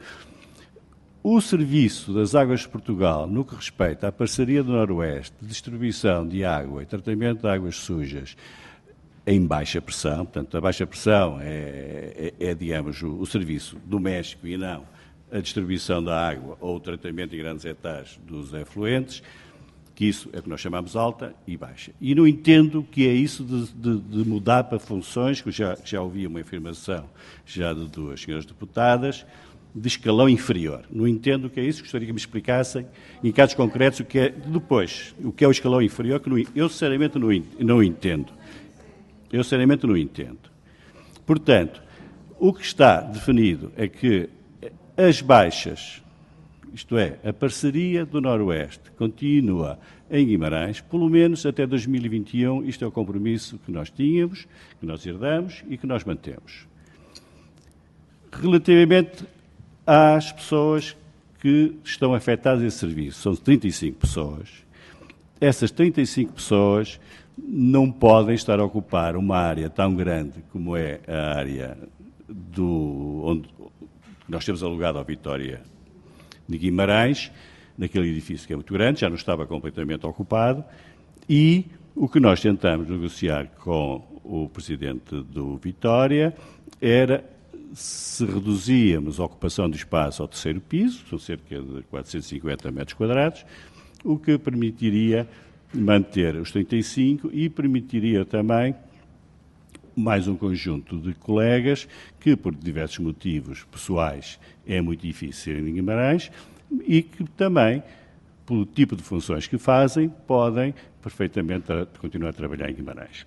o serviço das Águas de Portugal, no que respeita à parceria do Noroeste, de distribuição de água e tratamento de águas sujas em baixa pressão, portanto, a baixa pressão digamos, o serviço doméstico e não a distribuição da água ou o tratamento em grandes hectares dos efluentes, que isso é o que nós chamamos alta e baixa. E não entendo que é isso de mudar para funções, que já ouvi uma afirmação já de duas senhoras deputadas, de escalão inferior. Não entendo o que é isso, gostaria que me explicassem, em casos concretos, o que é depois, o que é o escalão inferior, que eu sinceramente não entendo. Eu sinceramente não entendo. Portanto, o que está definido é que as baixas, isto é, a parceria do Noroeste, continua em Guimarães, pelo menos até 2021, isto é o compromisso que nós tínhamos, que nós herdamos e que nós mantemos. Relativamente às pessoas que estão afetadas desse serviço, são 35 pessoas. Essas 35 pessoas não podem estar a ocupar uma área tão grande como é a área onde nós temos alugado a Vitória de Guimarães, naquele edifício que é muito grande, já não estava completamente ocupado, e o que nós tentamos negociar com o presidente do Vitória era se reduzíamos a ocupação do espaço ao terceiro piso, são cerca de 450 metros quadrados, o que permitiria manter os 35 e permitiria também mais um conjunto de colegas que, por diversos motivos pessoais, é muito difícil em Guimarães e que também, pelo tipo de funções que fazem, podem perfeitamente continuar a trabalhar em Guimarães.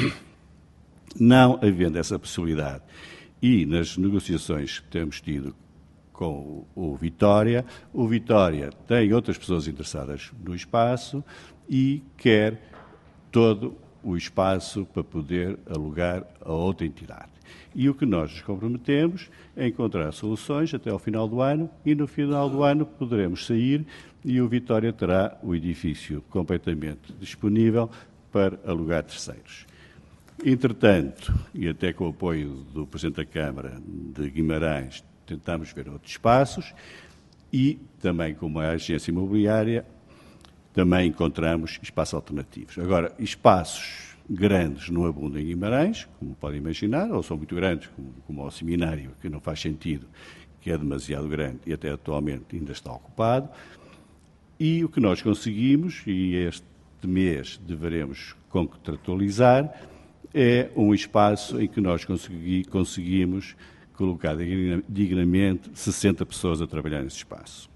Não havendo essa possibilidade e nas negociações que temos tido com o Vitória tem outras pessoas interessadas no espaço e quer todo o espaço para poder alugar a outra entidade. E o que nós nos comprometemos é encontrar soluções até ao final do ano e no final do ano poderemos sair e o Vitória terá o edifício completamente disponível para alugar terceiros. Entretanto, e até com o apoio do Presidente da Câmara de Guimarães, tentamos ver outros espaços e também com uma agência imobiliária também encontramos espaços alternativos. Agora, espaços grandes não abundam em Guimarães, como podem imaginar, ou são muito grandes, como ao seminário, que não faz sentido, que é demasiado grande e até atualmente ainda está ocupado. E o que nós conseguimos, e este mês deveremos contratualizar, é um espaço em que nós conseguimos colocar dignamente 60 pessoas a trabalhar nesse espaço.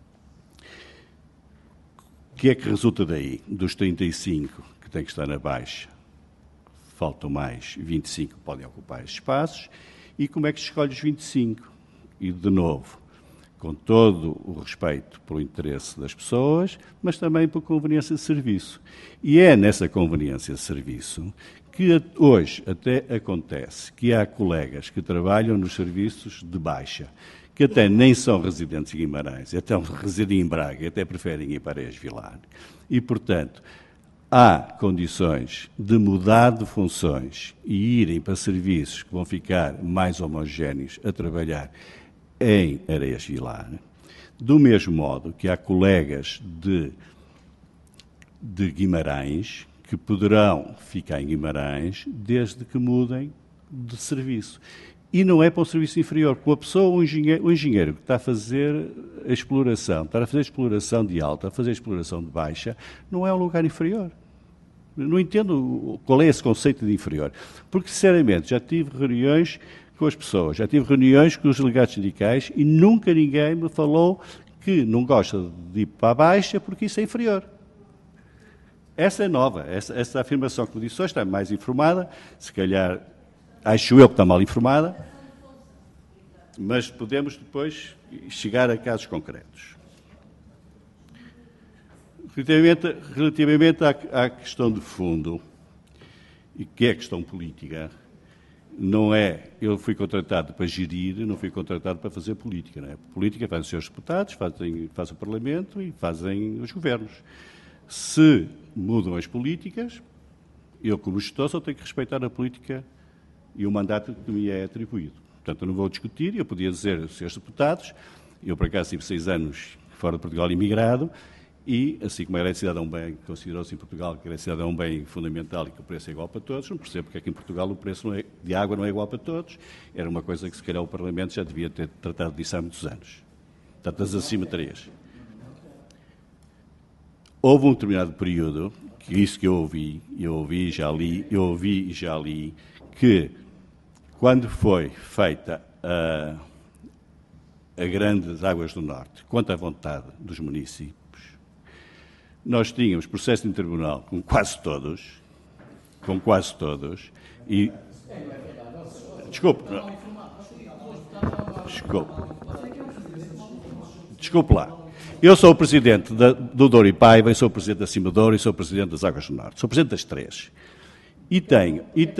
O que é que resulta daí? Dos 35 que têm que estar na baixa, faltam mais 25 que podem ocupar esses espaços. E como é que se escolhe os 25? E, de novo, com todo o respeito pelo interesse das pessoas, mas também por conveniência de serviço. E é nessa conveniência de serviço que hoje até acontece que há colegas que trabalham nos serviços de baixa, que até nem são residentes em Guimarães, até residem em Braga e até preferem ir para Areias Vilar. E, portanto, há condições de mudar de funções e irem para serviços que vão ficar mais homogéneos a trabalhar em Areias Vilar, do mesmo modo que há colegas de Guimarães que poderão ficar em Guimarães desde que mudem de serviço. E não é para um serviço inferior, porque a pessoa, o engenheiro que está a fazer a exploração, está a fazer a exploração de alta, a fazer a exploração de baixa, não é um lugar inferior. Não entendo qual é esse conceito de inferior. Porque, sinceramente, já tive reuniões com as pessoas, já tive reuniões com os delegados sindicais e nunca ninguém me falou que não gosta de ir para a baixa porque isso é inferior. Essa é nova, essa afirmação que me disse hoje está mais informada, se calhar acho eu que está mal informada, mas podemos depois chegar a casos concretos. Relativamente à questão de fundo, e que é a questão política, não é, eu fui contratado para gerir, não fui contratado para fazer política. Não é? Política fazem os seus deputados, faz o Parlamento e fazem os governos. Se mudam as políticas, eu como gestor só tenho que respeitar a política e o mandato que me é atribuído. Portanto, eu não vou discutir, eu podia dizer aos seus deputados, eu por acaso tive 6 anos fora de Portugal imigrado, e, assim como a eletricidade é um bem, considerou-se em Portugal que a eletricidade é um bem fundamental e que o preço é igual para todos, não percebo porque é que em Portugal o preço de água não é igual para todos. Era uma coisa que, se calhar, o Parlamento já devia ter tratado disso há muitos anos. Portanto, as assimetrias. Houve um determinado período, que isso que eu ouvi e já li, que, quando foi feita a Grandes Águas do Norte, quanto à vontade dos municípios, nós tínhamos processo de tribunal com quase todos, e... Desculpe lá. Eu sou o presidente do Douro e Paiva, sou o presidente da Cima Douro e sou o presidente das Águas do Norte. Sou o presidente das 3. E tenho,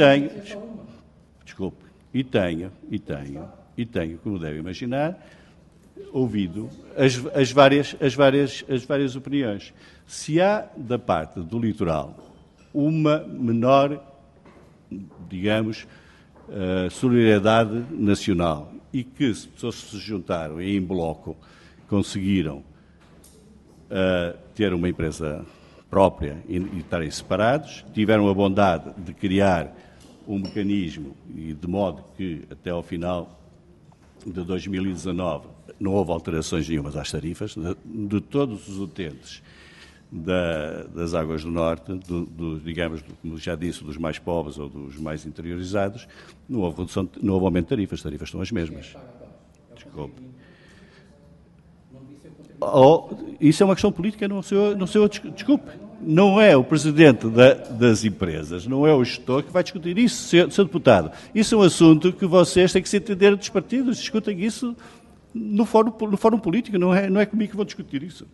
como deve imaginar, ouvido as várias opiniões. Se há da parte do litoral uma menor, digamos, solidariedade nacional e que as pessoas se juntaram e em bloco conseguiram ter uma empresa própria e estarem separados, tiveram a bondade de criar um mecanismo e de modo que até ao final de 2019 não houve alterações nenhumas às tarifas de todos os utentes das Águas do Norte, digamos, como já disse, dos mais pobres ou dos mais interiorizados, não houve aumento de tarifas, as tarifas são as mesmas. Desculpe. Isso é uma questão política, não sou desculpe. Não é o presidente das empresas, não é o gestor que vai discutir isso, seu deputado. Isso é um assunto que vocês têm que se entender dos partidos, discutem isso no fórum político, não é comigo que vão discutir isso.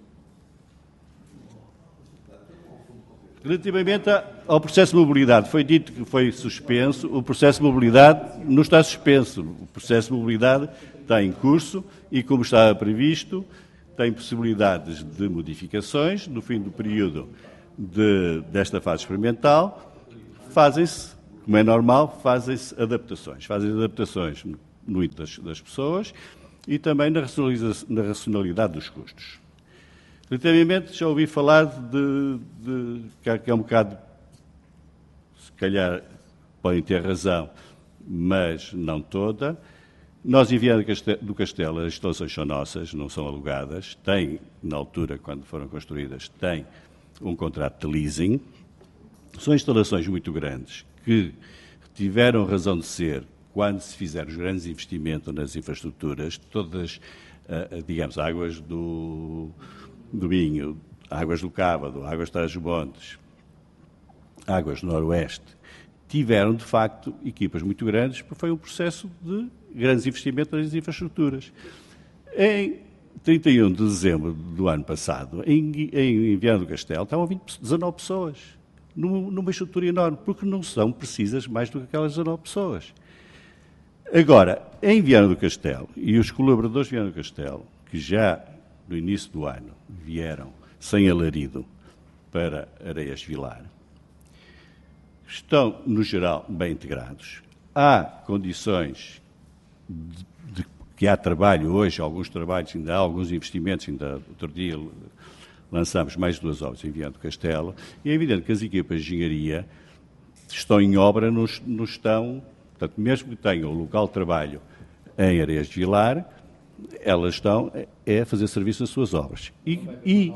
Relativamente ao processo de mobilidade, foi dito que foi suspenso, o processo de mobilidade não está suspenso, o processo de mobilidade está em curso e, como estava previsto, tem possibilidades de modificações. No fim do período desta fase experimental, fazem-se, como é normal, fazem-se adaptações. Fazem adaptações no índice das pessoas e também na racionalidade dos custos. Relativamente, já ouvi falar que é um bocado, se calhar podem ter razão, mas não toda. Nós, em Viana do Castelo, as instalações são nossas, não são alugadas. Tem, na altura, quando foram construídas, tem um contrato de leasing. São instalações muito grandes que tiveram razão de ser quando se fizer os grandes investimentos nas infraestruturas, todas, digamos, águas do Minho, águas do Cávado, águas de Trás-os-Montes, águas do Noroeste, tiveram, de facto, equipas muito grandes, porque foi um processo de grandes investimentos nas infraestruturas. Em 31 de dezembro do ano passado, em Viana do Castelo, estavam 19 pessoas, numa estrutura enorme, porque não são precisas mais do que aquelas 19 pessoas. Agora, em Viana do Castelo, e os colaboradores de Viana do Castelo, que já no início do ano vieram sem alarido para Areias de Vilar, estão, no geral, bem integrados. Há condições de que há trabalho hoje, alguns trabalhos, ainda há alguns investimentos, ainda outro dia lançamos mais 2 obras em Viana do Castelo, e é evidente que as equipas de engenharia estão em obra, não estão, portanto, mesmo que tenham o local de trabalho em Areias de Vilar, elas estão a fazer serviço nas suas obras. E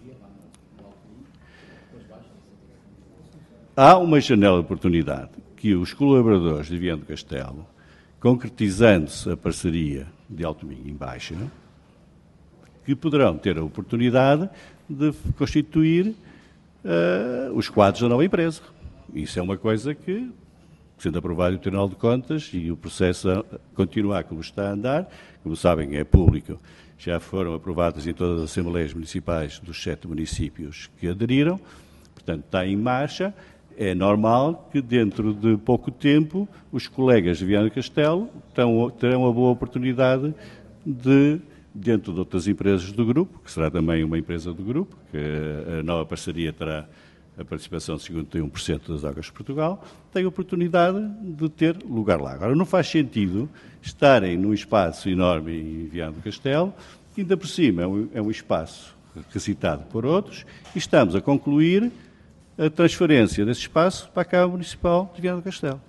há uma janela de oportunidade que os colaboradores de Viana do Castelo, concretizando-se a parceria de Alto Minho em Baixa, que poderão ter a oportunidade de constituir os quadros da nova empresa. Isso é uma coisa que, sendo aprovado o Tribunal de Contas e o processo a continuar como está a andar, como sabem, é público, já foram aprovadas em todas as Assembleias Municipais dos 7 municípios que aderiram, portanto está em marcha. É normal que dentro de pouco tempo os colegas de Viana do Castelo terão a boa oportunidade de, dentro de outras empresas do grupo, que será também uma empresa do grupo, que a nova parceria terá a participação de 51% das Águas de Portugal, tem a oportunidade de ter lugar lá. Agora, não faz sentido estarem num espaço enorme em Viana do Castelo, que ainda por cima é um espaço requisitado por outros, e estamos a concluir a transferência desse espaço para a Câmara Municipal de Viana do Castelo.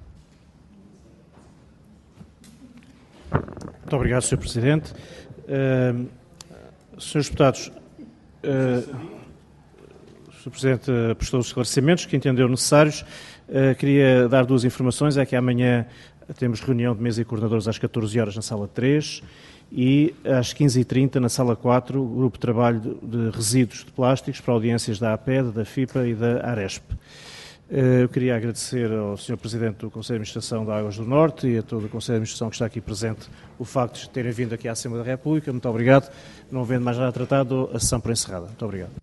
Muito obrigado, Sr. Presidente. Senhores deputados, o Sr. Presidente prestou os esclarecimentos que entendeu necessários. Queria dar 2 informações. É que amanhã temos reunião de mesa e coordenadores às 14 horas na sala 3 e às 15h30 na sala 4, o grupo de trabalho de resíduos de plásticos para audiências da APED, da FIPA e da ARESP. Eu queria agradecer ao Sr. Presidente do Conselho de Administração da Águas do Norte e a todo o Conselho de Administração que está aqui presente o facto de terem vindo aqui à Assembleia da República. Muito obrigado. Não havendo mais nada tratado, a sessão por encerrada. Muito obrigado.